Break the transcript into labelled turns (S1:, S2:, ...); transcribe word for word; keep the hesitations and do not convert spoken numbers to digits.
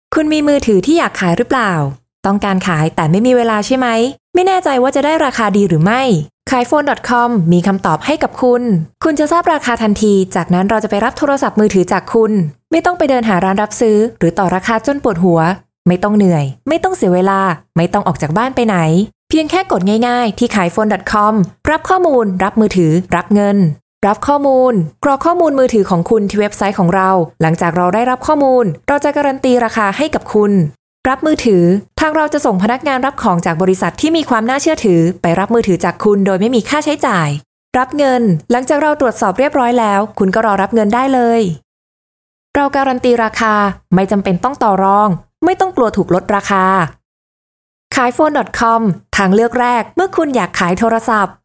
S1: คุณมีมือถือที่อยากขายหรือเปล่าต้องการขายแต่ไม่มีเวลาใช่ไหมไม่แน่ใจว่าจะได้ราคาดีหรือไม่ขายโฟน .com มีคำตอบให้กับคุณคุณจะทราบราคาทันทีจากนั้นเราจะไปรับโทรศัพท์มือถือจากคุณไม่ต้องไปเดินหาร้านรับซื้อหรือต่อราคาจนปวดหัวไม่ต้องเหนื่อยไม่ต้องเสียเวลาไม่ต้องออกจากบ้านไปไหนเพียงแค่กดง่ายๆที่ขายโฟน .com รับข้อมูลรับมือถือรับเงินรับข้อมูลกรอกข้อมูลมือถือของคุณที่เว็บไซต์ของเราหลังจากเราได้รับข้อมูลเราจะการันตีราคาให้กับคุณรับมือถือทางเราจะส่งพนักงานรับของจากบริษัทที่มีความน่าเชื่อถือไปรับมือถือจากคุณโดยไม่มีค่าใช้จ่ายรับเงินหลังจากเราตรวจสอบเรียบร้อยแล้วคุณก็รอรับเงินได้เลยเราการันตีราคาไม่จำเป็นต้องต่อรองไม่ต้องกลัวถูกลดราคาขายโฟน .com ทางเลือกแรกเมื่อคุณอยากขายโทรศัพท์